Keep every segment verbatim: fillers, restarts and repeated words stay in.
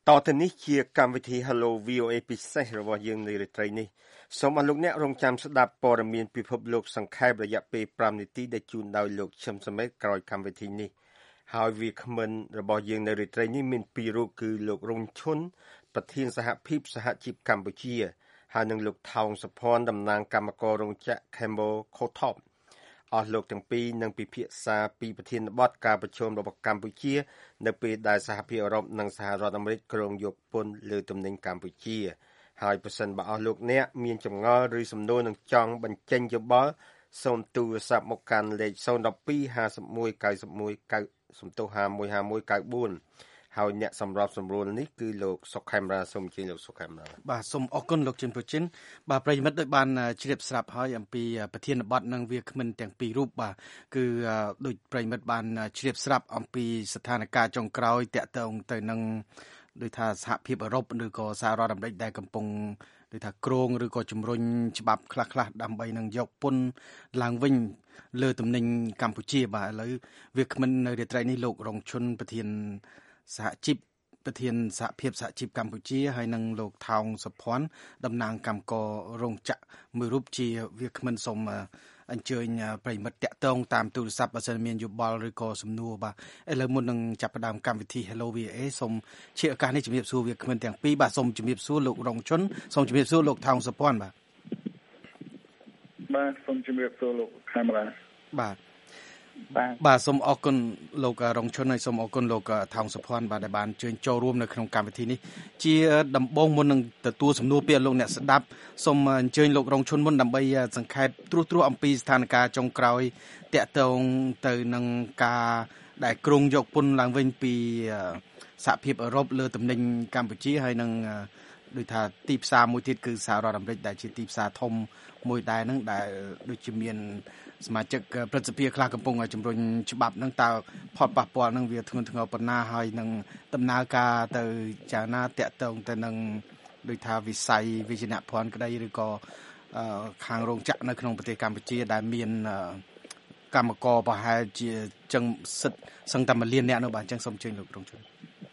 តទៅនេះជាកម្មវិធី Hello វី អូ เอ ពិសេសរបស់យើងនៅរាត្រីនេះសូមអរលោកអ្នករងចាំស្ដាប់ព័ត៌មានពិភពលោកសង្ខេបរយៈពេលfiveនាទីដែលជូនដោយលោកឈឹមសមេតក្រោយកម្មវិធីនេះហើយវាគ្មិនរបស់យើងនៅរាត្រីនេះមានពីររូបគឺលោករុងឈុនប្រធានសហភាពសហជីពកម្ពុជាហើយនិងលោកថោងសុភ័ណ្ឌតំណាងគណៈកម្មការរោងចក្រ Cambo Kotop អស់លោកទាំងពីរនឹងពិភាក្សាពីប្រធានបទការប្រជុំរបស់កម្ពុជានៅពេលដែលសហភាពអឺរ៉ុបនិងសហរដ្ឋអាមេរិកគ្រោងយកពន្ធលើទំនិញកម្ពុជាហើយប្រសិនបើអស់លោកអ្នកមានចម្ងល់ឬសំណួរនឹងចង់បញ្ចេញយោបល់សូមទូរស័ព្ទមកកាន់លេខzero one two five one nine oneសំទោសfive one five one nine fourហើយអ្នកសម្របសម្រួលនេះគឺលោកសុកខេមរាសូមអញ្ជើញលោកសុកខេមរាបាទសូមអរគុណលោកជំនប្រជិនបាទប្រិយមិត្តដោយបានជ្រាបស្រាប់ហើយអំពីប្រធានបទនិងវាគ្មិនទាំងពីររូបបាទគឺដោយប្រិយមិត្តបានជ្រាបស្រាប់អំពីស្ថានភាពចុងក្រោយតាក់ទងទៅនឹងដោយថាសហភាពអឺរ៉ុបឬក៏សហរដ្ឋអាមេរិកដែលកំពុងដោយថាគ្រោងឬក៏ជំរុញច្បាប់ខ្លះៗដើម្បីនឹងយកពន្ធឡើងវិញលើទំនិញកម្ពុជាបាទឥឡូវវាគ្មិននៅរាត្រីនេះលោករងឈុនប្រធានសហជីពប្រធានសហភាពសហជីពកម្ពុជាហើយនិងលោកថោងសុភ័ណ្ឌតំណាងកម្មកររោងចក្រមួយរូបជាវាគ្មិនសូមអញ្ជើញប្រិយមិត្តតាក់ទងតាមទូរស័ព្ទបើសិនមានយោបល់ឬក៏សំណួរបាទឥឡូវមុននឹងចាប់ផ្ដើមកម្មវិធី Hello វី អូ เอ សូមជាឱកាសនេះជំរាបសួរវាគ្មិនទាំងពីរបាទសូមជំរាបសួរលោករងឈុនសូមជំរាបសួរលោកថោងសុភ័ណ្ឌបាទបាទសូមជំរាបសួរលោកខេមរាបាទបាទបាទសូមអរគុណលោករងឈុនហើយសូមអរគុណលោកថោងសុភ័ណ្ឌបាទដែលបានអញ្ជើញចូលរួមនៅក្នុងកម្មវិធីនេះជាដំបូងមុននឹងទទួលសំណួរពីលោកអ្នកស្ដាប់សូមអញ្ជើញលោករងឈុនមុនដើម្បីសង្ខេបត្រួសត្រាសអំពីស្ថានភាពចុងក្រោយតាក់ទងទៅនឹងការដែលគ្រោងយកពន្ធឡើងវិញពីសហភាពអឺរ៉ុបលើទំនិញកម្ពុជាហើយនឹងដូចថាទីផ្សារមួយទៀតគឺសហរដ្ឋអាមេរិកដែលជាទីផ្សារធំមួយដែរហ្នឹងដែលដូចជាមានសមាជិកព្រឹទ្ធសភាខ្លះកំពុងជំរុញច្បាប់ហ្នឹងតើផលប៉ះពាល់ហ្នឹងវាធ្ងន់ធ្ងរប៉ុណ្ណាហើយនឹងដំណើរការទៅចាណាតាក់ទងទៅនឹងដូចថាវិស័យវិជ្ជាភ័ណ្ឌក្តីឬក៏ខាងរោងចក្រនៅក្នុងប្រទេសកម្ពុជាដែលមានកម្មករប្រហែលជាចឹងសិតសឹងតែមួយលានអ្នកនោះបាទអញ្ចឹងសូមអញ្ជើញលោករងជន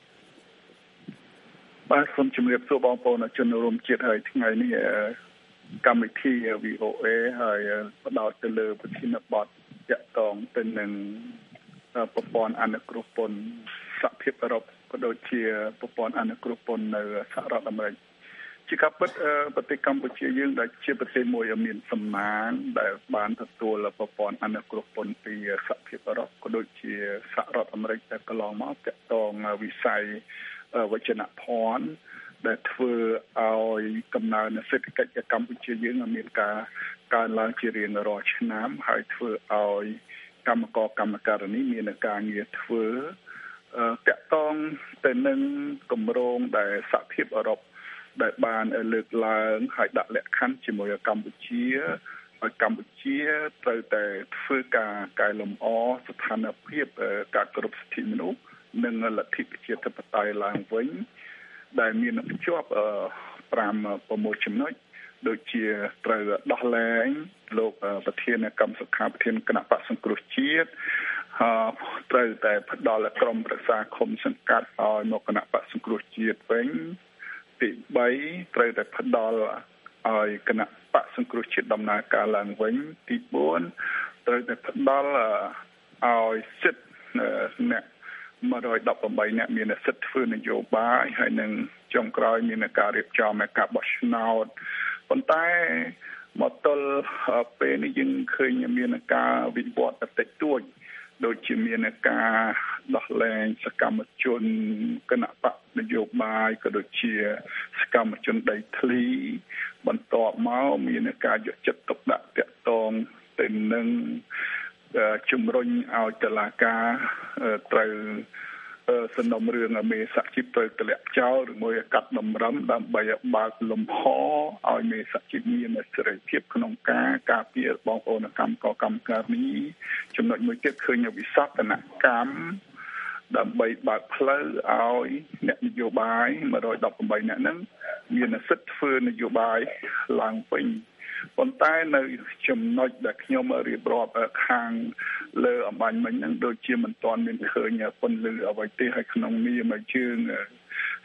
បាទសូមជម្រាបសួរបងប្អូនជនរួមជាតិហើយថ្ងៃនេះកម្មវិធី វី អូ เอ ហើយផ្ដោតទៅលើប្រធានបទតាក់ទងទៅនឹងប្រព័ន្ធអនុគ្រោះពន្ធសហភាពអឺរ៉ុបក៏ដូចជាប្រព័ន្ធអនុគ្រោះពន្ធនៅសហរដ្ឋអាមេរិកជាការពិតប្រទេសកម្ពុជាយើងដែលជាប្រទេសមួយមានសំណាងដែលបានទទួលប្រព័ន្ធអនុគ្រោះពន្ធពីសហភាពអឺរ៉ុបក៏ដូចជាសហរដ្ឋអាមេរិកដែលកន្លងមកតាក់ទងវិស័យវិជ្ជាភ័ណ្ឌដែលធ្វើឲ្យកំណើនសេដ្ឋកិច្ចកម្ពុជាយើងមានការកើនឡើងជារៀងរាល់ឆ្នាំហើយធ្វើឲ្យកម្មករកម្មការិនីមានការងារធ្វើតាក់ទងទៅនឹងគម្រោងដែលសហភាពអឺរ៉ុបដែលបានលើកឡើងហើយដាក់លក្ខខណ្ឌជាមួយកម្ពុជាឲ្យកម្ពុជាត្រូវតែធ្វើការកែលម្អស្ថានភាពការគោរពសិទ្ធិមនុស្សនិងលទ្ធិប្រជាធិបតេយ្យឡើងវិញដែលមានភ្ជាប់five sixចំណុចដូចជាត្រូវដោះលែងលោកប្រធានកម្មសុខាប្រធានគណៈបក្សសង្គ្រោះជាតិហើយត្រូវតែផ្ដល់ក្រុមប្រឹក្សាឃុំសង្កាត់ឲ្យមកគណៈបក្សសង្គ្រោះជាតិវិញទីthreeត្រូវតែផ្ដល់ឲ្យគណៈបក្សសង្គ្រោះជាតិដំណើរការឡើងវិញទីfourត្រូវតែផ្ដល់ឲ្យសិទ្ធិអ្នកone hundred eighteenអ្នកមានសិទ្ធិធ្វើនយោបាយហើយនឹងចុងក្រោយមានការរៀបចំការបោះឆ្នោតប៉ុន្តែមកទល់ពេលនេះយើងឃើញមានការវិវត្តតិចតួចដូចជាមានការដោះលែងសកម្មជនគណៈបកនយោបាយក៏ដូចជាសកម្មជនដីធ្លីបន្ទាប់មកមានការយកចិត្តទុកដាក់តាក់ទងទៅនឹងជំរុញឲ្យតុលាការត្រូវសំណុំរឿងមេសហជីពត្រូវទម្លាក់ចោលឬមួយកាត់តម្រឹមដើម្បីបើកលំហឲ្យមេសហជីពមានសេរីភាពក្នុងការការពារបងប្អូនកម្មករកម្មការិនីចំណុចមួយទៀតឃើញវិសោធនកម្មដើម្បីបើកផ្លូវឲ្យអ្នកនយោបាយone hundred eighteenអ្នកហ្នឹងមានសិទ្ធិធ្វើនយោបាយឡើងវិញប៉ុន្តែនៅចំណុចដែលខ្ញុំរៀបរាប់ខាងលើអំបញ្ញមិញហ្នឹងដូចជាមិនទាន់មានឃើញពន្លឺអ្វីទេហើយក្នុងនាមយើងសហភ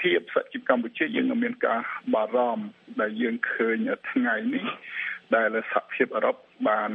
ភាពសហជីពកម្ពុជាយើងមានការបារម្ភដែលយើងឃើញថ្ងៃនេះដែលសហភាពអឺរ៉ុបបាន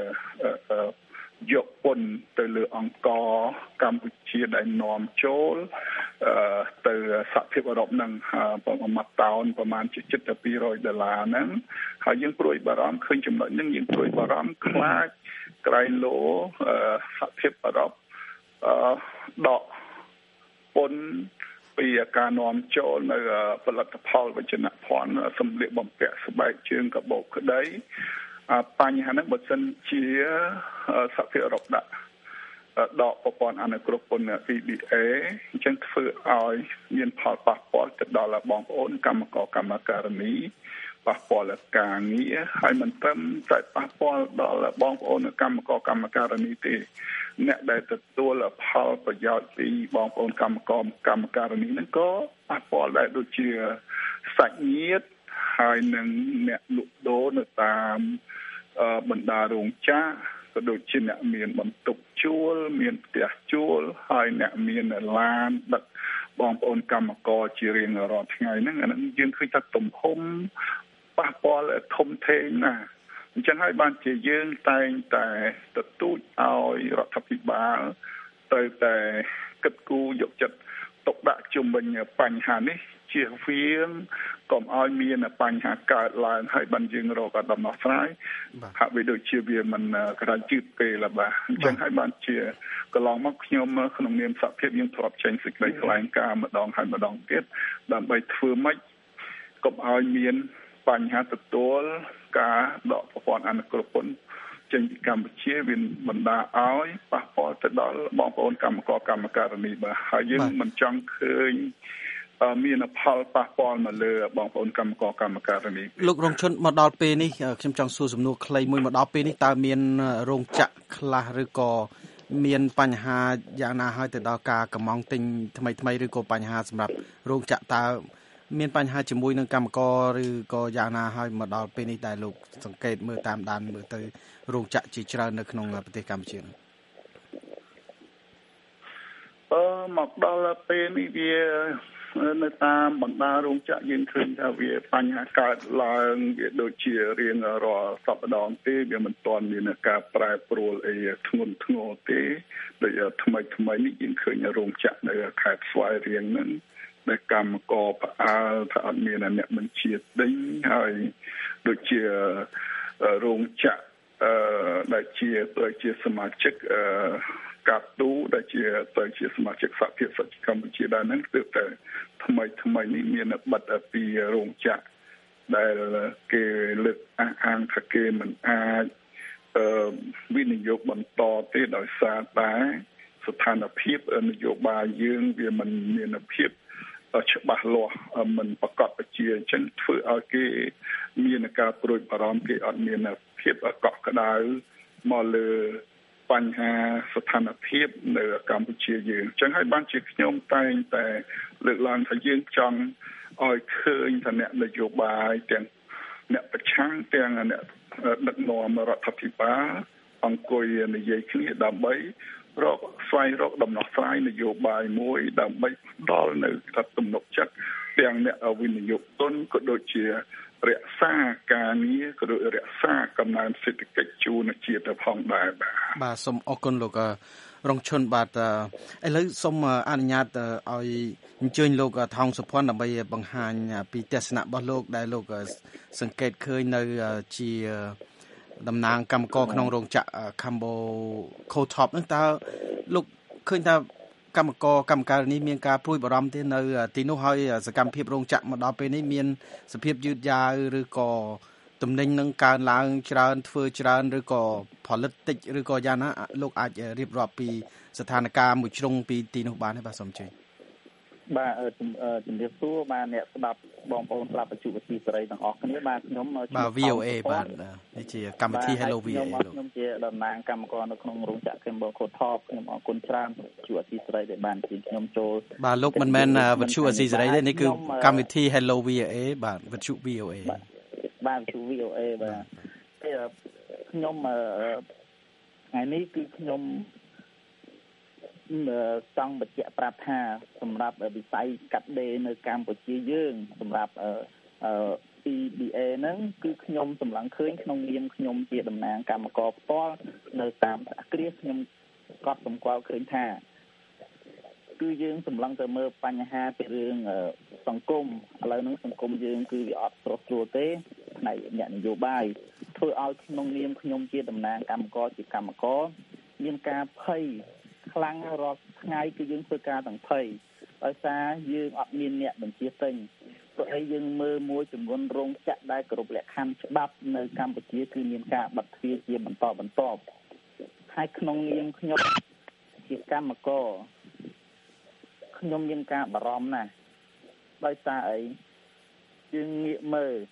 យកពន្ធទៅលើអង្គរកម្ពុជាដែលនាំចូលទៅសហភាពអឺរ៉ុបនឹងប្រមាណតោនប្រមាណជាជិតទៅពីររយដុល្លារហ្នឹងហើយយើងព្រួយបារម្ភឃើញចំណុចហ្នឹងយើងព្រួយបារម្ភខ្លាចក្រៃលោសហភាពអឺរ៉ុបដកពន្ធពីការនាំចូលនៅផលិតផលវចនភ័ណ្ឌសម្លៀកបំពាក់ស្បែកជើងកាបូបក្តីបញ្ហាហ្នឹងបើសិនជាសហភាពអឺរ៉ុបដាក់ដកប្រព័ន្ធអនុគ្រោះពន្ធ E B A អញ្ចឹងធ្វើឲ្យមានផលប៉ះពាល់ទៅដល់បងប្អូនកម្មករកម្មការិនីប៉ះពាល់ដល់ការងារហើយមិនត្រឹមតែប៉ះពាល់ដល់បងប្អូនកម្មករកម្មការិនីទេអ្នកដែលទទួលផលប្រយោជន៍ពីបងប្អូនកម្មករកម្មការិនីហ្នឹងក៏ប៉ះពាល់ដែរដូចជាសាច់ញាតិហើយនឹងអ្នកលក់ដូរនៅតាមបណ្ដារោងចក្រក៏ដូចជាអ្នកមានបន្ទប់ជួលមានផ្ទះជួលហើយអ្នកមានឡានដឹកបងប្អូនកម្មករជារៀងរាល់ថ្ងៃហ្នឹងអានឹងយើងឃើញថាទំហំប៉ះពាល់ធំធេងណាស់អញ្ចឹងហើយបានជាយើងតែងតែទទូចឲ្យរដ្ឋាភិបាលត្រូវតែគិតគូរយកចិត្តទុកដាក់ជុំវិញបញ្ហានេះជៀសវាងកុំឲ្យមានបញ្ហាកើតឡើងហើយបានយើងរកដំណោះស្រាយហាក់បីដូចជាវាមិនក្រាញជឿពេលបាទអញ្ចឹងហើយបានជាកន្លងមកខ្ញុំក្នុងនាមសហភាពយើងធ្លាប់ចេញសេចក្តីថ្លែងការណ៍ម្ដងហើយម្ដងទៀតដើម្បីធ្វើម៉េចកុំឲ្យមានបញ្ហាទទួលការដកប្រព័ន្ធអនុគ្រោះពន្ធចេញពីកម្ពុជាវាបណ្ដាឲ្យប៉ះពាល់ទៅដល់បងប្អូនកម្មករកម្មការិនីបាទហើយយើងមិនចង់ឃើញមានផលប៉ះពាល់មកលើបងប្អូនកម្មករកម្មការិនីលោករងឈុនមកដល់ពេលនេះខ្ញុំចង់សួរសំណួរខ្លីមួយមកដល់ពេលនេះតើមានរោងចក្រខ្លះឬក៏មានបញ្ហាយ៉ាងណាហើយទៅដល់ការកម្មង់ទិញថ្មីថ្មីឬក៏បញ្ហាសម្រាប់រោងចក្រតើមានបញ្ហាជាមួយនឹងកម្មករឬក៏យ៉ាងណាហើយមកដល់ពេលនេះដែលលោកសង្កេតមើលតាមដានមើលទៅរោងចក្រជាច្រើននៅក្នុងប្រទេសកម្ពុជាអឺមកដល់ពេលនេះវានៅតាមបណ្ដារោងចក្រយើងឃើញថាវាបញ្ហាកើតឡើងវាដូចជារៀងរាល់សប្តាហ៍ទេវាមិនទាន់មានការប្រែប្រួលអីធ្ងន់ធ្ងរទេដូចថ្មីថ្មីនេះយើងឃើញរោងចក្រនៅខេត្តស្វាយរៀងហ្នឹងដែលកម្មករផ្អើលថាអត់មានអ្នកបញ្ជាទិញហើយដូចជារោងចក្រអឺដែលជាជាសមាជិកអឺកាទូដែលជាទៅជាសមាជិកសហភាពសហជីពកម្ពុជាដែរហ្នឹងគឺតែថ្មីថ្មីនេះមានប័ណ្ណពីរោងចក្រដែលគេលើកអះអាងថាគេមិនអាចអឺវិនិយោគបន្តទេដោយសារតែស្ថានភាពនយោបាយយើងវាមិនមានភាពច្បាស់លាស់មិនប្រកបប្រជាអញ្ចឹងធ្វើឲ្យគេមានការព្រួយបារម្ភគេអត់មានភាពកក់ក្ដៅមកលើបញ្ហាស្ថានភាពនៅកម្ពុជាយើងអញ្ចឹងហើយបានជាខ្ញុំតែងតែលើកឡើងថាយើងចង់ឲ្យឃើញថាអ្នកនយោបាយទាំងអ្នកប្រឆាំងទាំងអ្នកដឹកនាំរដ្ឋាភិបាលអង្គុយនិយាយគ្នាដើម្បីរកស្វែងរកដំណោះស្រាយនយោបាយមួយដើម្បីដល់នៅទំនុកចិត្តទាំងអ្នកវិនិយោគទុនក៏ដូចជារក្សាការងារក៏ដូចរក្សាកំណើនសេដ្ឋកិច្ចជូនជាតិផងដែរបាទបាទសូមអរគុណលោករងឈុនបាទឥឡូវសូមអនុញ្ញាតឲ្យអញ្ជើញលោកថោងសុភ័ណ្ឌដើម្បីបង្ហាញពីទស្សនៈរបស់លោកដែលលោកសង្កេតឃើញនៅជាតំណាងកម្មករក្នុងរោងចក្រ Cambo Co-top ហ្នឹងតើលោកឃើញថាកម្មករកម្មការនេះមានការព្រួយបារម្ភទេនៅទីនោះហើយសកម្មភាពរោងចក្រមកដល់ពេលនេះមានសភាពយឺតយ៉ាវឬក៏ទំនិញនឹងកើនឡើងច្រើនធ្វើច្រើនឬក៏ផលិតតិចឬក៏យ៉ាងណាលោកអាចរៀបរាប់ពីស្ថានភាពមួយជ្រុងពីទីនោះបានទេបាទសូមជឿបាទជំរាបសួរបាទអ្នកស្ដាប់បងប្អូនស្ដាប់បច្ចុប្បន្នសេរីទាំងអស់គ្នាបាទខ្ញុំបាទ V O A បាទនេះជាកម្មវិធី Hello V O A ខ្ញុំជាតំណាងកម្មករនៅក្នុងរោងចក្រ Cambo Co-top ខ្ញុំអរគុណច្រើនបច្ចុប្បន្នសេរីដែលបានជិះខ្ញុំចូលបាទលោកមិនមែនវិទ្យុអស៊ីសេរីទេនេះគឺកម្មវិធី Hello V O A បាទវិទ្យុ V O A បាទវិទ្យុ V O A បាទខ្ញុំថ្ងៃនេះគឺខ្ញុំចង់បញ្ជាក់ប្រាប់ថាសម្រាប់វិស័យកាត់ដេរនៅកម្ពុជាយើងសម្រាប់អឺ P B A ហ្នឹងគឺខ្ញុំសម្លឹងឃើញក្នុងនាមខ្ញុំជាតំណាងកម្មករផ្ទាល់នៅតាមសហគ្រាសខ្ញុំក៏សម្គាល់ឃើញថាគឺយើងសម្លឹងទៅមើលបញ្ហាពីរឿងសង្គមឥឡូវហ្នឹងសង្គមយើងគឺវាអត់ស្រុះស្រួលទេផ្នែកអ្នកនយោបាយធ្វើឲ្យក្នុងនាមខ្ញុំជាតំណាងកម្មករជាកម្មករមានការភ័យខ្លាំងរាល់ថ្ងៃគឺយើងធ្វើការទាំងភ័យដោយសារយើងអត់មានអ្នកបញ្ជាទិញព្រោះអីយើងមើលមួយចំនួនរោងចក្រដែលគ្រប់លក្ខខណ្ឌច្បាប់នៅកម្ពុជាគឺមានការបិទទ្វារជាបន្តបន្ទាប់ហើយក្នុងនាមខ្ញុំជាកម្មករខ្ញុំមានការបារម្ភណាស់ដោយសារអីយើងងាកមើល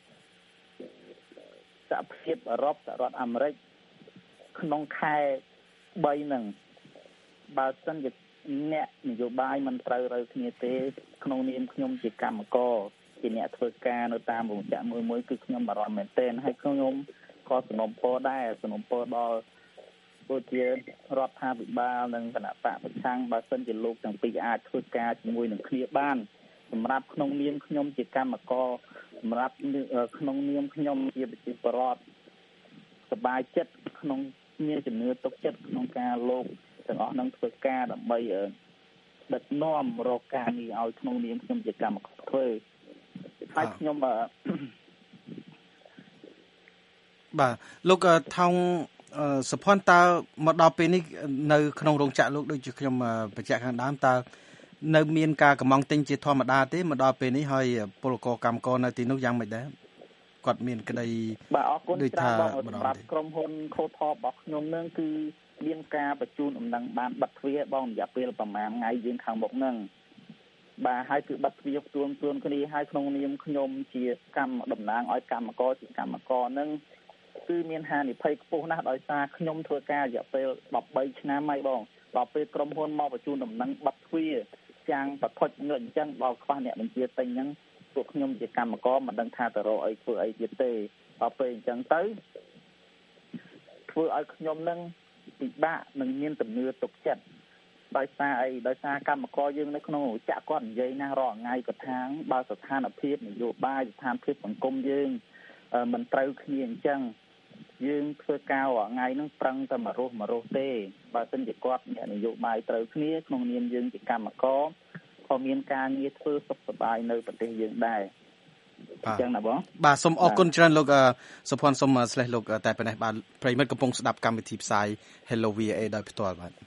សហភាពអឺរ៉ុបសហរដ្ឋអាមេរិកក្នុងខែបីហ្នឹងបើសិនជាអ្នកនយោបាយមិនត្រូវរើគ្នាទេក្នុងនាមខ្ញុំជាកម្មករជាអ្នកធ្វើការនៅតាមរោងចក្រមួយមួយគឺខ្ញុំបារម្ភមែនទែនហើយខ្ញុំក៏សំណូមពរដែរសំណូមពរដល់ពលជារដ្ឋាភិបាលនិងគណៈបកប្រឆាំងបើសិនជាលោកទាំងពីរអាចធ្វើការជាមួយនឹងគ្នាបានសម្រាប់ក្នុងនាមខ្ញុំជាកម្មករសម្រាប់ក្នុងនាមខ្ញុំជាប្រជាពលរដ្ឋសប្បាយចិត្តក្នុងមានជំនឿទុកចិត្តក្នុងការលោកទាំងអស់នឹងធ្វើការដើម្បីដឹកនាំរកការងារឲ្យក្នុងនាមខ្ញុំជាកម្មករធ្វើហើយខ្ញុំបាទលោកថោងសុផាន់តើមកដល់ពេលនេះនៅក្នុងរោងចក្រលោកដូចជាខ្ញុំបញ្ជាក់ខាងដើមតើនៅមានការកម្មង់ទិញជាធម្មតាទេមកដល់ពេលនេះហើយពលករកម្មករនៅទីនោះយ៉ាងម៉េចដែរគាត់មានក្តីបាទអរគុណច្រើនបងសម្រាប់ក្រុមហ៊ុន Cothop របស់ខ្ញុំនឹងគឺមានការបញ្ជូនដំណឹងបានបិទទ្វារបងរយៈពេលប្រហែលថ្ងៃយើងខាងមុខហ្នឹងបាទហើយគឺបិទទ្វារផ្ទួនផ្ទួនគ្នាហើយក្នុងនាមខ្ញុំជាកម្មតំណាងឲ្យកម្មករជាកម្មករហ្នឹងគឺមានហានិភ័យខ្ពស់ណាស់ដោយសារខ្ញុំធ្វើការរយៈពេលដប់បីឆ្នាំហើយបងដល់ពេលក្រុមហ៊ុនមកបញ្ជូនដំណឹងបិទទ្វារចាំងបឋិតងើអញ្ចឹងដល់ខ្វះអ្នកបញ្ជាទិញហ្នឹងពួកខ្ញុំជាកម្មករមិនដឹងថាទៅរកអីធ្វើអីទៀតទេដល់ពេលអញ្ចឹងទៅធ្វើឲ្យខ្ញុំនឹងពិបាកនឹងមានទំនឿទុកចិត្តដោយសារអីដោយសារកម្មករយើងនៅក្នុងចាក់គាត់និយាយណារាល់ថ្ងៃគាត់ថាបើស្ថានភាពនយោបាយស្ថានភាពសង្គមយើងមិនត្រូវគ្នាអញ្ចឹងយើងធ្វើការរាល់ថ្ងៃហ្នឹងប្រឹងតែមករស់មករស់ទេបើមិនជាគាត់អ្នកនយោបាយត្រូវគ្នាក្នុងនាមយើងជាកម្មករក៏មានការងារធ្វើសុខសប្បាយនៅប្រទេសយើងដែរអញ្ចឹងណាបងបាទសូមអរគុណច្រើនលោកសុផាន់សូមស្លេះលោកតែប៉ុណ្ណេះបាទប្រិមិត្តកំពុងស្ដាប់កម្មវិធីផ្សាយ Hello វី អូ អេ ដោយផ្ទាល់បាទ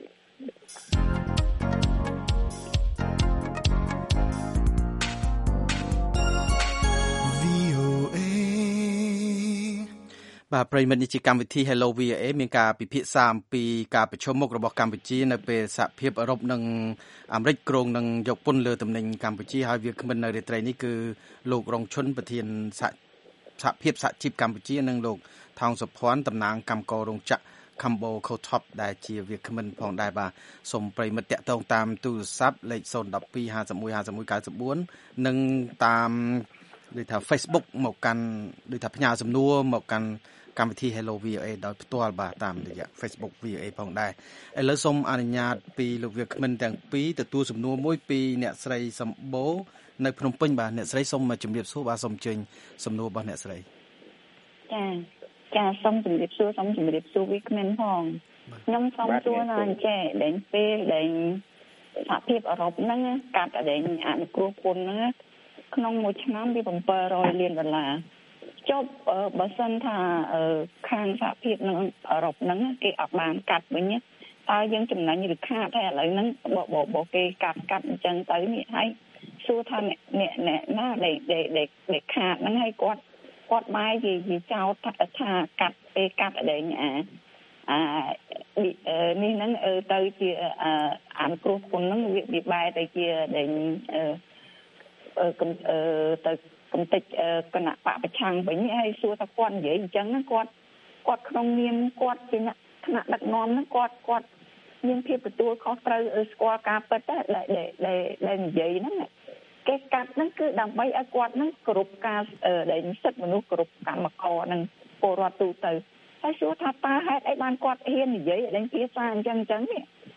បាទប្រិមិត្តនេះជាកម្មវិធី Hello វី អូ អេ មានការពិភាក្សាអំពីការប្រជុំមុខរបស់កម្ពុជានៅពេលសហភាពអឺរ៉ុបនិងអាមេរិកគ្រោងនឹងយកពន្ធលើទំនិញកម្ពុជាហើយវាគ្មិននៅរាត្រីនេះគឺលោករងឈុនប្រធានសហភាពសហជីពកម្ពុជានិងលោកថោងសុភ័ណ្ឌតំណាងកម្មកររោងចក្រ Cambo Cothop ដែលជាវាគ្មិនផងដែរបាទសូមប្រិមិត្តតាក់ទងតាមទូរស័ព្ទលេខศูนย์ หนึ่ง สอง ห้า หนึ่ง ห้า หนึ่ง หนึ่ง เก้า สี่និងតាមដូចថា Facebook មកកាន់ដូចថាផ្ញើសំណួរមកកាន់កម្មវិធី Hello វី អូ អេ ដោយផ្ទាល់បាទតាមរយៈ Facebook វី អូ អេ ផងដែរឥឡូវសូមអនុញ្ញាតពីលោកវាគ្មិនទាំងពីរទទួលសំណួរមួយពីអ្នកស្រីសម្បូរនៅភ្នំពេញបាទអ្នកស្រីសូមជម្រាបសួរបាទសូមអញ្ជើញសំណួររបស់អ្នកស្រីចាចាសូមជម្រាបសួរសូមជម្រាបសួរវាគ្មិនផងខ្ញុំសូមសួរណាអញ្ចេះដែលពេលដែលសហភាពអឺរ៉ុបហ្នឹងកាត់ដែលអនុគ្រោះពន្ធហ្នឹងក្នុងមួយឆ្នាំវាbảy trămលានដុល្លារចុះបើសិនថាខាងសហភាពនឹងអឺរ៉ុបហ្នឹងគេអត់បានកាត់វិញតើយើងចំណេញឬខាតតែឥឡូវហ្នឹងបបបគេកាត់កាត់អញ្ចឹងទៅនេះហើយសួរថាអ្នកអ្នកណាដែលដែលខាតហ្នឹងហើយគាត់គាត់បាយនិយាយចោទថាកាត់ពេលកាត់អីអាអានេះហ្នឹងទៅជាអានគ្រោះពន្ធហ្នឹងវាវាបែរទៅជាដែលអឺទៅកំតិចគណៈបកប្រឆាំងវិញហើយសួរថាគាត់និយាយអញ្ចឹងគាត់គាត់ក្នុងនាមគាត់ជាថ្នាក់ដឹកនាំហ្នឹងគាត់គាត់មានភាពទទួលខុសត្រូវស្គាល់ការពិតដែលដែលដែលនិយាយហ្នឹងគេកាត់ហ្នឹងគឺដើម្បីឲ្យគាត់ហ្នឹងគោរពការដែលសិទ្ធិមនុស្សគោរពកម្មករហ្នឹងពលរដ្ឋទូទៅហើយសួរថាតើហេតុអីបានគាត់ហ៊ាននិយាយឲ្យភាសាអញ្ចឹងអញ្ចឹងនេះ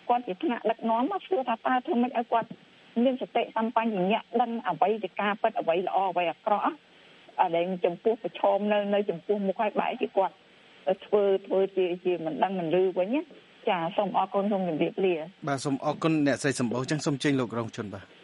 គាត់ជាថ្នាក់ដឹកនាំមកសួរថាតើធ្វើម៉េចឲ្យគាត់មានសតិសម្បញ្ញៈដឹងអ្វីជាការពិតអ្វីល្អអ្វីអាក្រក់អដែលចំពោះប្រឈមនៅនៅចំពោះមុខឲ្យបែរជាគាត់ធ្វើធ្វើជាជាមិនដឹងមិនឮវិញណាចាសូមអរគុណសូមជម្រាបលាបាទសូមអរគុណអ្នកស្រីសម្បូរចឹងសូមជើញលោករងជនបាទ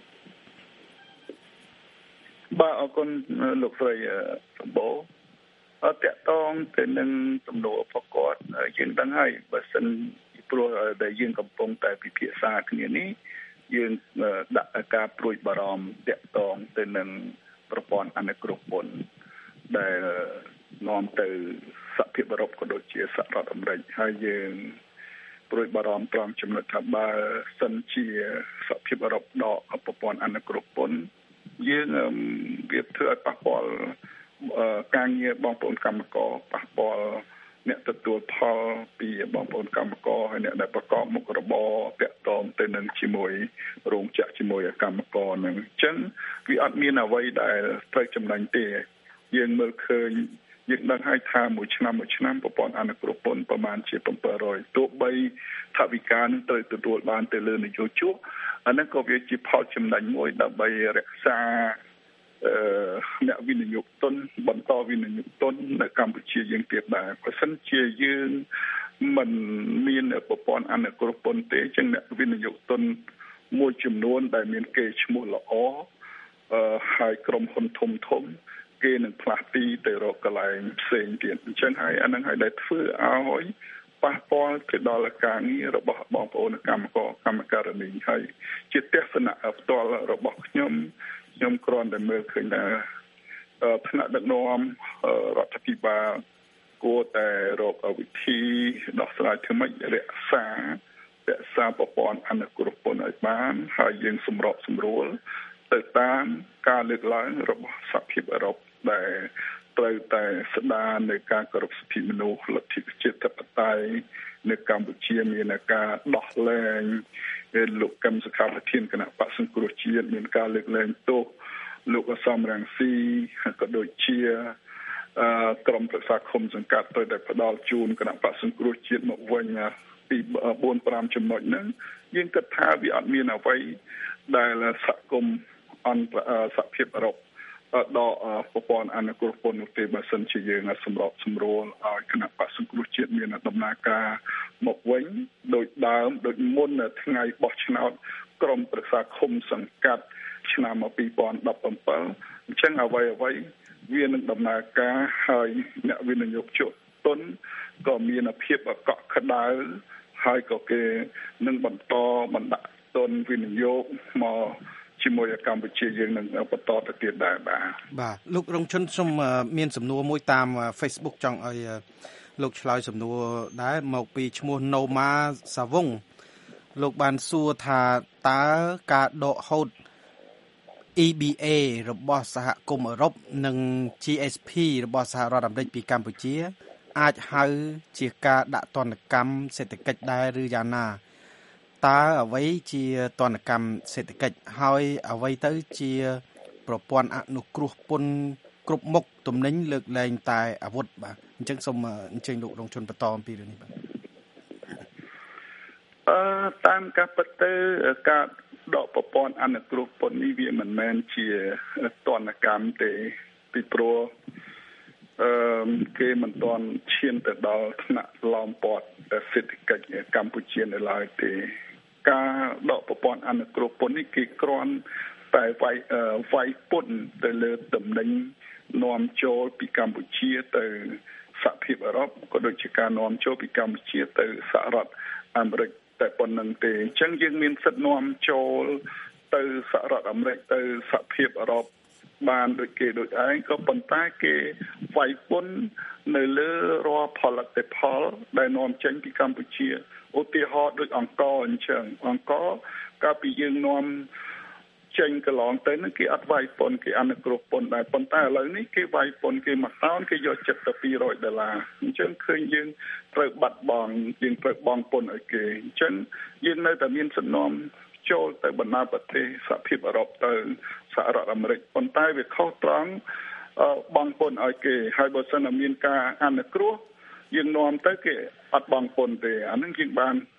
បាទអរគុណលោកស្រីសម្បូរអត់តតងទៅនឹងទំនួលប្រកបយើងដឹងហើយបើសិនព្រោះដែលយើងកំពុងតែពិភាក្សាគ្នានេះយើងដាក់ការព្រួយបារម្ភតតងទៅនឹងប្រព័ន្ធអនុគ្រោះពន្ធដែលនាំទៅសហភាពអឺរ៉ុបក៏ដូចជាសហរដ្ឋអាមេរិកហើយយើងព្រួយបារម្ភត្រង់ចំណុចថាបើសិនជាសហភាពអឺរ៉ុបដកប្រព័ន្ធអនុគ្រោះពន្ធយើងវាធ្វើឲ្យប៉ះពាល់ការងារបងប្អូនកម្មករប៉ះពាល់អ្នកទទួលផលពីបងប្អូនកម្មករហើយអ្នកដែលប្រកបមុខរបរតាក់ទងទៅនឹងជាមួយរោងចក្រជាមួយកម្មករនឹងអញ្ចឹងវាអត់មានអ្វីដែលត្រូវចំណេញទេយើងមើលឃើញយើងដឹងហើយថាមួយឆ្នាំមួយឆ្នាំប្រព័ន្ធអនុគ្រោះពន្ធប្រមាណជាbảy trămទោះបីថវិកានឹងត្រូវទទួលបានទៅលើនយោជកអានេះក៏វាជាផលចំណេញមួយដើម្បីរក្សាអឺអ្នកវិនិយោគទុនបន្តវិនិយោគទុននៅកម្ពុជាយើងទៀតដែរបើសិនជាយើងមិនមានប្រព័ន្ធអនុគ្រោះពន្ធទេចឹងអ្នកវិនិយោគទុនមួយចំនួនដែលមានកេរ្តិ៍ឈ្មោះល្អអឺហើយក្រុមហ៊ុនធំធំគេនឹងផ្លាស់ទីទៅរកកន្លែងផ្សេងទៀតអញ្ចឹងហើយអានឹងហើយដែលធ្វើឲ្យប៉ះពាល់ទៅដល់ការងាររបស់បងប្អូនកម្មករកម្មការិនីហើយជាទស្សនៈផ្ទាល់របស់ខ្ញុំខ្ញុំគ្រាន់តែមើលឃើញថាថ្នាក់ដឹកនាំរដ្ឋាភិបាលគួរតែរកវិធីដោះស្រាយធ្វើម៉េចរក្សារក្សាប្រព័ន្ធអនុគ្រោះពន្ធឲ្យបានហើយយើងសម្របសម្រួលទៅតាមការលើកឡើងរបស់សហភាពអឺរ៉ុបដែលត្រូវតែស្ដារនៅការគោរពសិទ្ធិមនុស្សលទ្ធិប្រជាធិបតេយ្យនៅកម្ពុជាមានការដោះលែងលោកកឹមសុខាប្រធានគណៈបក្សសង្គ្រោះជាតិមានការលើកលែងទោសលោកអសមរង្ស៊ីក៏ដូចជាក្រុមប្រឹក្សាឃុំសង្កាត់ទៅតែផ្ដាល់ជូនគណៈបក្សសង្គ្រោះជាតិមកវិញពី បួនប្រាំ ចំណុចហ្នឹងយើងគិតថាវាអត់មានអ្វីដែលសហគមន៍អន្តរសហភាពអឺរ៉ុបដកប្រព័ន្ធអនុគ្រោះពន្ធនោះទេបើសិនជាយើងសម្របសម្រួលឲ្យគណៈបក្សសង្គ្រោះជាតិមានដំណើរការមកវិញដោយដើមដោយមុនថ្ងៃបោះឆ្នោតក្រុមប្រឹក្សាឃុំសង្កាត់ឆ្នាំពីរពាន់ដប់ប្រាំអញ្ចឹងអ្វីអ្វីវានឹងដំណើរការហើយអ្នកវិនិយោគទុនក៏មានភាពកក់ក្ដៅហើយក៏គេនឹងបន្តបណ្ដាក់ទុនវិនិយោគមកជាមួយកម្ពុជាយើងនឹងបន្តទៅទៀតដែរបាទបាទលោករងជនសូមមានសំណួរមួយតាម Facebook ចង់ឲ្យលោកឆ្លើយសំណួរដែរមកពីឈ្មោះ Noma Savong លោកបានសួរថាតើការដកហូត E B A របស់សហគមន៍អឺរ៉ុបនិង G S P របស់សហរដ្ឋអាមេរិកពីកម្ពុជាអាចហៅជាការដាក់ទណ្ឌកម្មសេដ្ឋកិច្ចដែរឬយ៉ាងណាតើអ្វីជាទណ្ឌកម្មសេដ្ឋកិច្ចហើយអ្វីទៅជាប្រព័ន្ធអនុគ្រោះពន្ធគ្រប់មុខទំនិញលើកលែងតែអាវុធបាទអញ្ចឹងសូមអញ្ជើញលោករងជនបន្តអំពីរឿងនេះបាទអឺតាមការពិតទៅការដកប្រព័ន្ធអនុគ្រោះពន្ធនេះវាមិនមែនជាទណ្ឌកម្មទេពីព្រោះអឺគេមិនទាន់ឈានទៅដល់ថ្នាក់ឡោមព័ទ្ធសេដ្ឋកិច្ចកម្ពុជានៅឡើយទេការដកប្រព័ន្ធអនុគ្រោះពន្ធនេះគេគ្រាន់តែវាយវាយពន្ធទៅលើតំណែងនាំចូលពីកម្ពុជាទៅសហភាពអឺរ៉ុបក៏ដូចជាការនាំចូលពីកម្ពុជាទៅសហរដ្ឋអាមេរិកតែប៉ុណ្្នឹងទេអញ្ចឹងយើងមានសិទ្ធិនាំចូលទៅសហរដ្ឋអាមេរិកទៅសហភាពអឺរ៉ុបបានដូចគេដូចឯងក៏ប៉ុន្តែគេវាយពន្ធនៅលើរាល់ផលិតផលដែលនាំចេញពីកម្ពុជាឧទាហរណ៍ដូចអង្ករអញ្ចឹងអង្ករកាលពីយើងនាំចេញកន្លងទៅនឹងគេអត់វាយពន្ធគេអនុគ្រោះពន្ធដែរប៉ុន្តែឥឡូវនេះគេវាយពន្ធគេមួយតោនគេយកចិត្តទៅពីររយដុល្លារអញ្ចឹងឃើញយើងត្រូវបាត់បង់យើងត្រូវបង់ពន្ធឲ្យគេអញ្ចឹងយើងនៅតែមានសំណុំចូលទៅបណ្ដាប្រទេសសហភាពអឺរ៉ុបទៅសហរដ្ឋអាមេរិកប៉ុន្តែវាខុសត្រង់បង់ពន្ធឲ្យគេហើយបើសិនតែមានការអនុគ្រោះយើងនាំទៅគេអត់បង់ពន្ធទេអានឹងយើងបាន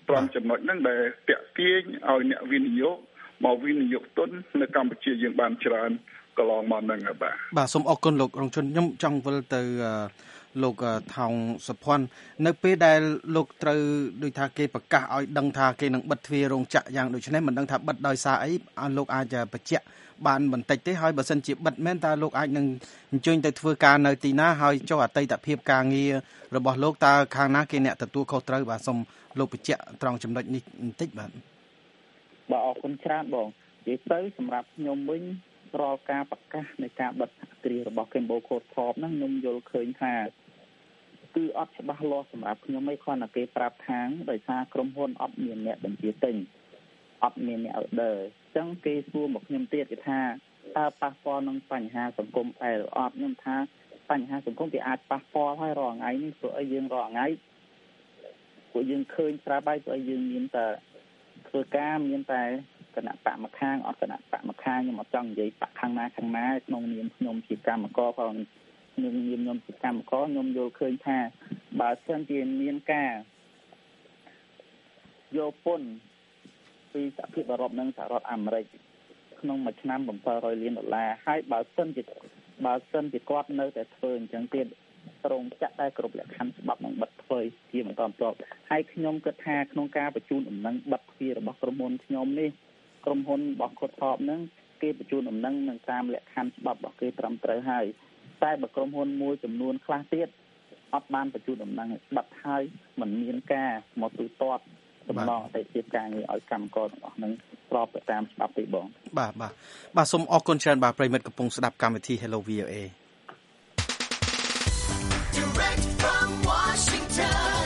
ត្រង់ចំណុចហ្នឹងដែលតាក់ទាញឲ្យអ្នកវិនិយោគមកវិនិយោគទុននៅកម្ពុជាយើងបានច្រើនកន្លងមកហ្នឹងបាទបាទសូមអរគុណលោករងជនខ្ញុំចង់វិលទៅលោកថោងសុភ័ណ្ឌនៅពេលដែលលោកត្រូវដូចថាគេប្រកាសឲ្យដឹងថាគេនឹងបិទទ្វាររោងចក្រយ៉ាងដូចនេះមិនដឹងថាបិទដោយសារអីលោកអាចបញ្ជាក់បានបន្តិចទេហើយបើសិនជាបិទមែនតើលោកអាចនឹងអញ្ជើញទៅធ្វើការនៅទីណាហើយចុះអតីតភាពការងាររបស់លោកតើខាងណាគេអ្នកទទួលខុសត្រូវបាទសូមលោកបញ្ជាក់ត្រង់ចំណុចនេះបន្តិចបាទបាទអរគុណច្រើនបងនិយាយទៅសម្រាប់ខ្ញុំវិញរាល់ការប្រកាសនៃការបិទសហគ្រាសរបស់ Kembo Cold Corp ហ្នឹងខ្ញុំយល់ឃើញថាគឺអត់ច្បាស់លាស់សម្រាប់ខ្ញុំឯងគ្រាន់តែគេប្រាប់ថាដោយសារក្រុមហ៊ុនអត់មានអ្នកបញ្ជាទិញអត់មានអ្នក order អញ្ចឹងគេសួរមកខ្ញុំទៀតគេថាតើប៉ះពាល់នឹងបញ្ហាសង្គមដែរឬអត់ខ្ញុំថាបញ្ហាសង្គមវាអាចប៉ះពាល់ហើយរាល់ថ្ងៃនេះព្រោះអីយើងរាល់ថ្ងៃពួកយើងឃើញស្រាប់ហើយព្រោះយើងមានតែធ្វើការមានតែគណៈបកម្ខាងអត់គណៈបកម្ខាងខ្ញុំអត់ចង់និយាយបកខាងណាខាងណាក្នុងនាមខ្ញុំជាកម្មករផងខ្ញុំនាមខ្ញុំជាកម្មករខ្ញុំយល់ឃើញថាបើសិនជាមានការយកពន្ធពីសហភាពអឺរ៉ុបនិងសហរដ្ឋអាមេរិកក្នុងមួយឆ្នាំbảy trămលានដុល្លារហើយបើសិនជាបើសិនជាគាត់នៅតែធ្វើអញ្ចឹងទៀតរោងចក្រដែលគ្រប់លក្ខខណ្ឌច្បាប់នឹងបិទធ្វើជាបន្តបន្ទាប់ហើយខ្ញុំគិតថាក្នុងការបញ្ជូនដំណឹងបិទទ្វាររបស់ក្រុមហ៊ុនខ្ញុំនេះក្រុមហ៊ុនរបស់ខុតថបហ្នឹងគេបញ្ជូនដំណឹងនឹងតាមលក្ខខណ្ឌច្បាប់របស់គេត្រឹមត្រូវហើយតែបើក្រុមហ៊ុនមួយចំនួនខ្លះទៀតអត់បានបញ្ជូនដំណឹងបិទហើយមិនមានការមកទូទាត់តំណងអតិថិជនការងារឲ្យកម្មករទាំងអស់ហ្នឹងស្របទៅតាមច្បាប់ទេបងបាទបាទបាទសូមអរគុណច្រើនបាទប្រិមិត្តកំពុងស្ដាប់កម្មវិធី Hello វី អូ เอ Direct from Washington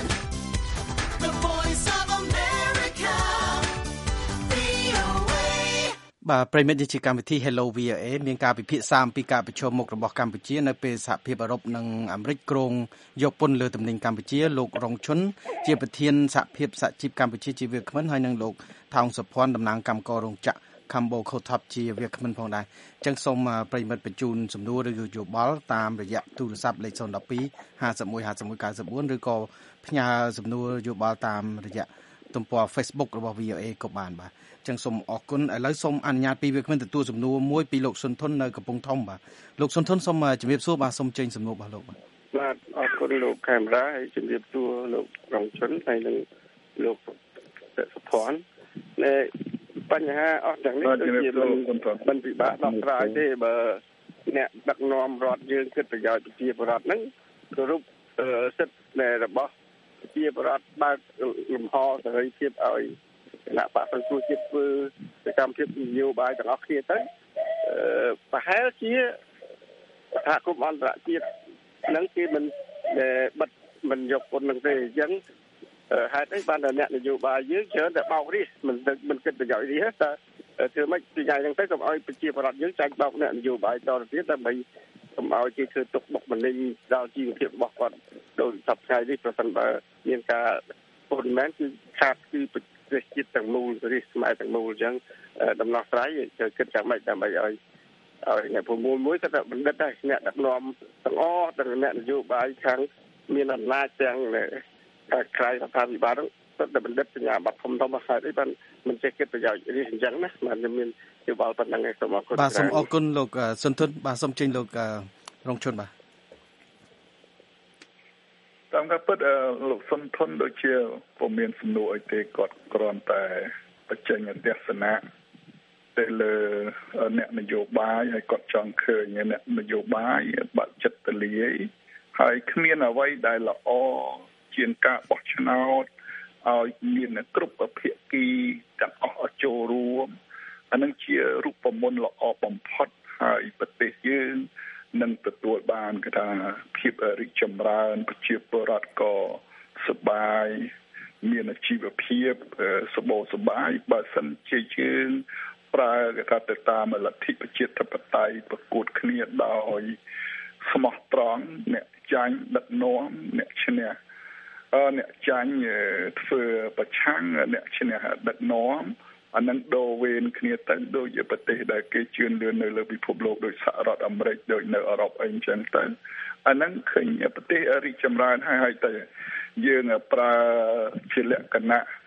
The Voice of America វី អូ เอ បាទប្រិមិត្តជាកម្មវិធី Hello វី អូ เอ មានការពិភាក្សាអំពីការប្រជុំមុខរបស់កម្ពុជានៅពេលសហភាពអឺរ៉ុបនិងអាមេរិកគ្រោងយកពន្ធលើទំនិញកម្ពុជាលោករងឈុនជាប្រធានសហភាពសហជីពកម្ពុជាជាវាគ្មិនហើយនិងលោកថោងសុភ័ណ្ឌតំណាងកម្មកររោងចក្រ Kembo Cold Corp ជាវាគ្មិនផងដែរអញ្ចឹងសូមប្រិមិត្តបញ្ជូនសំណួរឬយោបល់តាមរយៈទូរស័ព្ទលេខศูนย์ หนึ่ง สอง ห้า ห้า หนึ่ง ห้า หนึ่ง เก้า สี่ ឬក៏ផ្ញើសំណួរយោបល់តាមរយៈទំព័រ Facebook របស់ វី អូ เอ ក៏បានបាទអញ្ចឹងសូមអរគុណឥឡូវសូមអនុញ្ញាតពីវាគ្មិនទទួលសំណួរមួយពីលោកសុនធុននៅកំពង់ធំបាទលោកសុនធុនសូមជម្រាបសួរបាទសូមចេញសំណួររបស់លោកបាទបាទអរគុណលោកខេមរាហើយជម្រាបសួរលោករងឈុនហើយនិងលោកសុភ័ណ្ឌនៃបញ្ហាអស់ទាំងនេះដូចជាមិនពិបាកដោះស្រាយទេបើអ្នកដឹកនាំរដ្ឋយើងគិតប្រយោជន៍ប្រជាពលរដ្ឋហ្នឹងគោរពសិទ្ធិរបស់ប្រជាពលរដ្ឋបើកលំហសេរីភាពឲ្យគណៈបកសង្គ្រោះជាតិធ្វើសកម្មភាពនយោបាយទាំងអស់គ្នាទៅប្រហែលជាសហគមន៍អន្តរជាតិហ្នឹងគេមិនបិទមិនយកពន្ធនឹងទេអញ្ចឹងហេតុអីបានតែអ្នកនយោបាយយើងច្រើនតែបោករាជមិនមិនគិតប្រយោជន៍នេះតែធ្វើម៉េចពីថ្ងៃហ្នឹងទៅកុំឲ្យប្រជាពលរដ្ឋយើងចាញ់បោកអ្នកនយោបាយតទៅទៀតដើម្បីកុំឲ្យគេធ្វើទុកបុកម្នេញដល់ជីវភាពរបស់គាត់ដោយសពថ្ងៃនេះប្រសិនបើមានការពន្ធមែនគឺខាតគឺប្រទេសជាតិទាំងមូលរាជខ្មែរទាំងមូលអញ្ចឹងដំណោះស្រាយគិតយ៉ាងម៉េចដើម្បីឲ្យឲ្យអ្នកប្រមូលមួយគាត់ថាបណ្ឌិតដែរអ្នកដឹកនាំទាំងអស់ទាំងអ្នកនយោបាយខាងមានអំណាចទាំងក្រៅរដ្ឋាភិបាលហ្នឹងតែបណ្ឌិតសញ្ញាបត្រធំធំហេតុអីបានមិនចេះគិតប្រយោជន៍នេះអញ្ចឹងណាបាទខ្ញុំមានយោបល់ប៉ុណ្ណឹងឯងសូមអរគុណបាទសូមអរគុណលោកសុនធុនបាទសូមចេញលោករងឈុនបាទតាមការពិតលោកសុនធុនដូចជាពុំមានសំណួរអីទេគាត់គ្រាន់តែបញ្ចេញទស្សនៈទៅលើអ្នកនយោបាយហើយគាត់ចង់ឃើញអ្នកនយោបាយបាក់ចិត្តទលាយហើយគ្មានអ្វីដែលល្អជាងការបោះឆ្នោតឲ្យមានគ្រប់ភាគីទាំងអស់ចូលរួមអានឹងជារូបមន្តល្អបំផុតហើយប្រទេសយើងនឹងទទួលបានគេថាភាពរីកចម្រើនប្រជាពលរដ្ឋក៏សប្បាយមានជីវភាពសบายសប្បាយបើសិនជាយើងប្រើគេថាទៅតាមលទ្ធិប្រជាធិបតេយ្យប្រកួតគ្នាដោយស្មោះត្រង់អ្នកចាញ់ដឹកនាំអ្នកឈ្នះអ្នកចាញ់ធ្វើប្រឆាំងអ្នកឈ្នះដឹកនាំអានឹងដូរវេនគ្នាទៅដូចជាប្រទេសដែលគេជឿនលឿននៅលើពិភពលោកដូចសហរដ្ឋអាមេរិកដូចនៅអឺរ៉ុបអីចឹងទៅអានឹងឃើញប្រទេសរីកចម្រើនហើយហើយទៅយើងប្រើជាលក្ខណៈ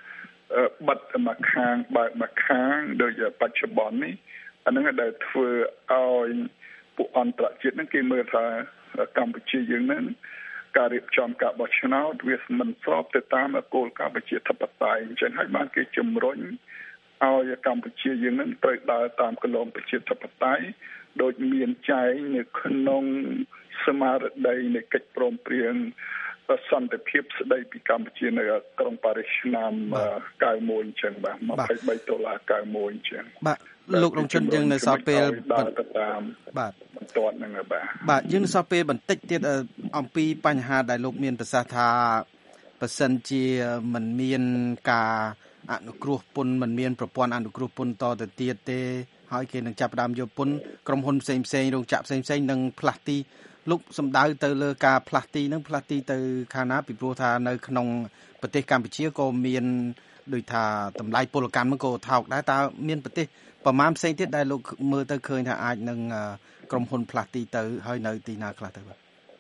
បិទមកខាងបើកមកខាងដោយបច្ចុប្បន្ននេះអានឹងដែលធ្វើឲ្យពួកអន្តរជាតិហ្នឹងគេមើលថាកម្ពុជាយើងហ្នឹងការរៀបចំការបោះឆ្នោតវាមិនស្របទៅតាមគោលការណ៍ប្រជាធិបតេយ្យអញ្ចឹងហើយបានគេជំរុញឲ្យកម្ពុជាយើងហ្នឹងត្រូវដើរតាមគន្លងប្រជាធិបតេយ្យដោយមានចែងនៅក្នុងសមារតីនៃកិច្ចព្រមព្រៀងសន្តិភាពស្ដីពីកម្ពុជានៅក្រុងប៉ារីសឆ្នាំきゅうじゅういちអញ្ចឹងបាទยี่สิบสามដុល្លារきゅうじゅういちអញ្ចឹងបាទលោករងជនយើងនៅសល់ពេលតាមបាទបន្ទាត់ហ្នឹងបាទបាទយើងនៅសល់ពេលបន្តិចទៀតអំពីបញ្ហាដែលលោកមានប្រសាសន៍ថាបើសិនជាមិនមានការអនុគ្រោះពន្ធមិនមានប្រព័ន្ធអនុគ្រោះពន្ធតទៅទៀតទេហើយគេនឹងចាប់ផ្ដើមយកពន្ធក្រុមហ៊ុនផ្សេងផ្សេងរោងចក្រផ្សេងផ្សេងនឹងផ្លាស់ទីលោកសំដៅទៅលើការផ្លាស់ទីនឹងផ្លាស់ទីទៅខាងណាពីព្រោះថានៅក្នុងប្រទេសកម្ពុជាក៏មានដូចថាតម្លៃពលកម្មក៏ថោកដែរតើមានប្រទេសប្រមាណផ្សេងទៀតដែលលោកមើលទៅឃើញថាអាចនឹងក្រុមហ៊ុនផ្លាស់ទីទៅហើយនៅទីណាខ្លះទៅបាទ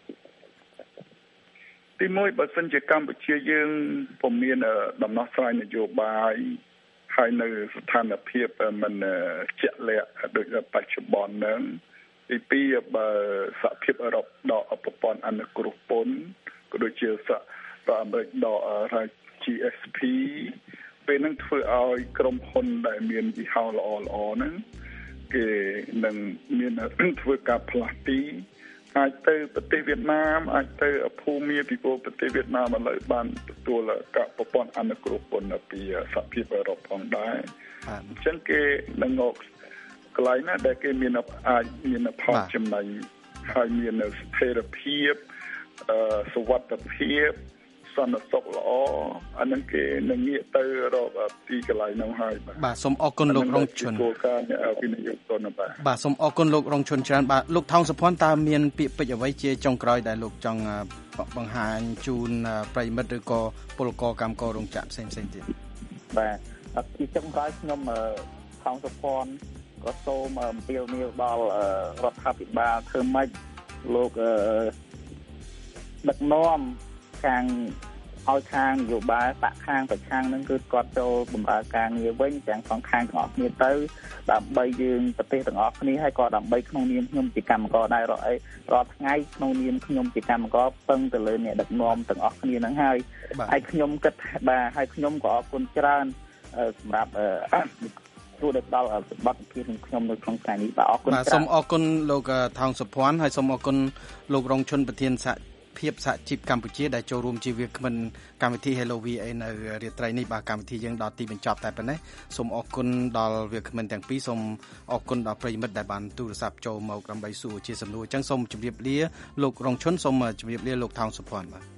ទីមួយបើសិនជាកម្ពុជាយើងពុំមានដំណោះស្រាយនយោបាយហើយនៅស្ថានភាពមិនជាក់លាក់ដូចបច្ចុប្បន្នហ្នឹងទីពីរបើសហភាពអឺរ៉ុបដកប្រព័ន្ធអនុគ្រោះពន្ធក៏ដូចជាសហរដ្ឋអាមេរិកដក G S P ពេលហ្នឹងធ្វើឲ្យក្រុមហ៊ុនដែលមានយីហោល្អល្អហ្នឹងគេនឹងមានធ្វើការផ្លាស់ទីអាចទៅប្រទេសវៀតណាមអាចទៅភូមាពីព្រោះប្រទេសវៀតណាមឥឡូវបានទទួលការប្រព័ន្ធអនុគ្រោះពន្ធពីសហភាពអឺរ៉ុបផងដែរអញ្ចឹងគេនឹងងកកន្លែងណាដែលគេមានអាចមានផលចំណេញហើយមានស្ថិរភាពសុវត្ថិភាពសន្តិសុខល្អអានឹងគេនឹងងាកទៅរកទីកន្លែងនោះហើយបាទសូមអរគុណលោករងជនគោលការណ៍វិនិយោគទុនបាទបាទសូមអរគុណលោករងជនច្រើនបាទលោកថោងសុភ័ណ្ឌតើមានពាក្យពេចន៍អ្វីជាចុងក្រោយដែលលោកចង់បង្ហាញជូនប្រិយមិត្តឬក៏ពលករកម្មកររោងចក្រផ្សេងផ្សេងទៀតបាទជាចុងក្រោយខ្ញុំថោងសុភ័ណ្ឌក៏សូមអំពាវនាវដល់រដ្ឋាភិបាលធ្វើម៉េចលោកដឹកនាំខាងឲ្យខាងនយោបាយបកខាងប្រឆាំងនឹងគឺគាត់ចូលបម្រើការងារវិញទាំងសងខាងទាំងអស់គ្នាទៅដើម្បីយើងប្រទេសទាំងអស់គ្នាហើយក៏ដើម្បីក្នុងនាមខ្ញុំជាកម្មករដែររាល់អីរាល់ថ្ងៃក្នុងនាមខ្ញុំជាកម្មករពឹងទៅលើអ្នកដឹកនាំទាំងអស់គ្នាហ្នឹងហើយហើយខ្ញុំគិតបាទហើយខ្ញុំក៏អរគុណច្រើនសម្រាប់ទូទៅដល់បទភាពของខ្ញុំនៅក្នុងថ្ងៃនេះបាទអរគុណបាទសូមអរគុណលោកថោងសុភ័ណ្ឌហើយសូមអរគុណលោករងជនប្រធានសហភាពសហជីពកម្ពុជាដែលចូលរួមជាវាគ្មិនកម្មវិធី Hello វី អេ នៅរាត្រីនេះបាទកម្មវិធីយើងដល់ទីបញ្ចប់តែប៉ុណ្ណេះសូមអរគុណដល់វាគ្មិនទាំងពីរសូមអរគុណដល់ប្រិយមិត្តដែលបានទូរស័ព្ទចូលមកដើម្បីសួរជាសំណួរអញ្ចឹងសូមជម្រាបលាលោករងជនសូមជម្រាបលាលោកថោងសុភ័ណ្ឌបាទ